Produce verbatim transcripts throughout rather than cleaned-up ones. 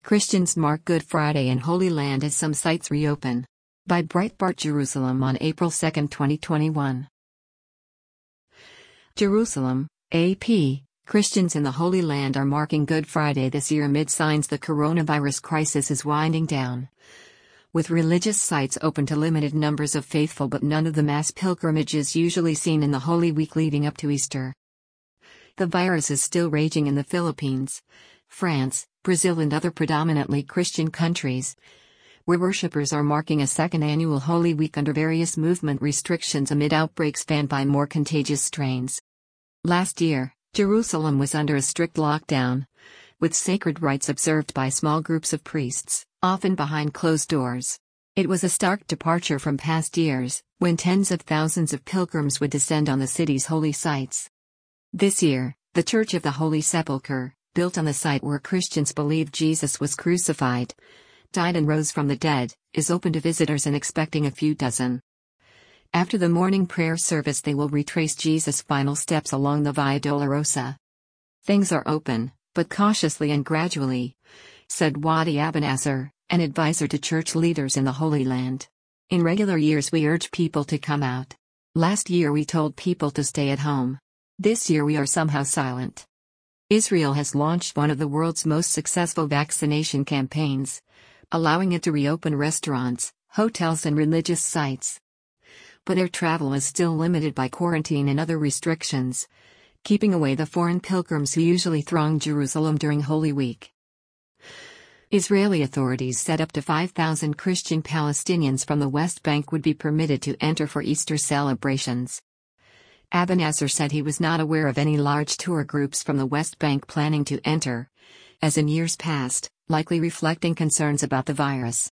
Christians mark Good Friday in Holy Land as some sites reopen. By Breitbart Jerusalem on April second, twenty twenty-one. Jerusalem, A P. Christians in the Holy Land are marking Good Friday this year amid signs the coronavirus crisis is winding down. With religious sites open to limited numbers of faithful but none of the mass pilgrimages usually seen in the Holy Week leading up to Easter. The virus is still raging in the Philippines, France, Brazil and other predominantly Christian countries, where worshippers are marking a second annual Holy Week under various movement restrictions amid outbreaks fanned by more contagious strains. Last year, Jerusalem was under a strict lockdown, with sacred rites observed by small groups of priests, often behind closed doors. It was a stark departure from past years, when tens of thousands of pilgrims would descend on the city's holy sites. This year, the Church of the Holy Sepulchre, built on the site where Christians believe Jesus was crucified, died and rose from the dead, is open to visitors and expecting a few dozen. After the morning prayer service they will retrace Jesus' final steps along the Via Dolorosa. Things are open, but cautiously and gradually, said Wadi Abenasser, an advisor to church leaders in the Holy Land. In regular years we urge people to come out. Last year we told people to stay at home. This year we are somehow silent. Israel has launched one of the world's most successful vaccination campaigns, allowing it to reopen restaurants, hotels and religious sites. But air travel is still limited by quarantine and other restrictions, keeping away the foreign pilgrims who usually throng Jerusalem during Holy Week. Israeli authorities said up to five thousand Christian Palestinians from the West Bank would be permitted to enter for Easter celebrations. Abenasser said he was not aware of any large tour groups from the West Bank planning to enter, as in years past, likely reflecting concerns about the virus.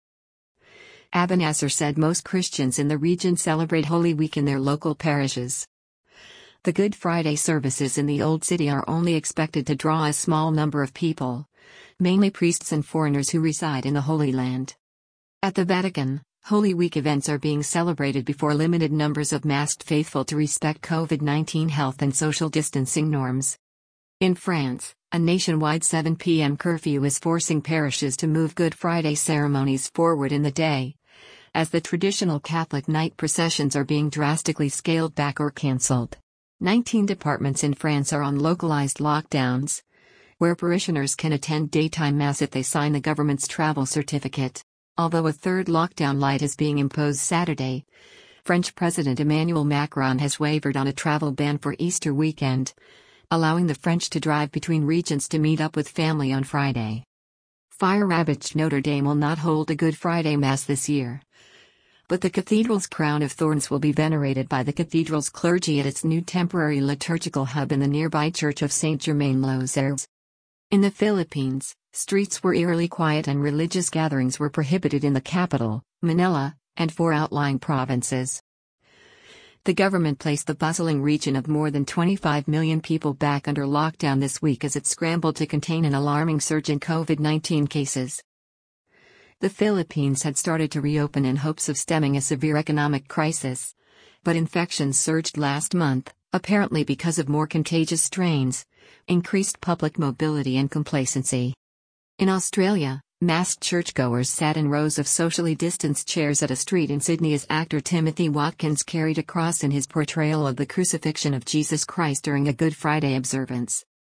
Abenasser said most Christians in the region celebrate Holy Week in their local parishes. The Good Friday services in the Old City are only expected to draw a small number of people, mainly priests and foreigners who reside in the Holy Land. At the Vatican, Holy Week events are being celebrated before limited numbers of masked faithful to respect COVID nineteen health and social distancing norms. In France, a nationwide seven p m curfew is forcing parishes to move Good Friday ceremonies forward in the day, as the traditional Catholic night processions are being drastically scaled back or cancelled. nineteen departments in France are on localized lockdowns, where parishioners can attend daytime mass if they sign the government's travel certificate. Although a third lockdown light is being imposed Saturday, French President Emmanuel Macron has wavered on a travel ban for Easter weekend, allowing the French to drive between regions to meet up with family on Friday. Fire-ravaged Notre Dame will not hold a Good Friday Mass this year, but the cathedral's crown of thorns will be venerated by the cathedral's clergy at its new temporary liturgical hub in the nearby Church of Saint Germain-l'Auxerre. In the Philippines, streets were eerily quiet and religious gatherings were prohibited in the capital, Manila, and four outlying provinces. The government placed the bustling region of more than twenty-five million people back under lockdown this week as it scrambled to contain an alarming surge in COVID nineteen cases. The Philippines had started to reopen in hopes of stemming a severe economic crisis, but infections surged last month, apparently because of more contagious strains, increased public mobility and complacency. In Australia, masked churchgoers sat in rows of socially distanced chairs at a street in Sydney as actor Timothy Watkins carried a cross in his portrayal of the crucifixion of Jesus Christ during a Good Friday observance.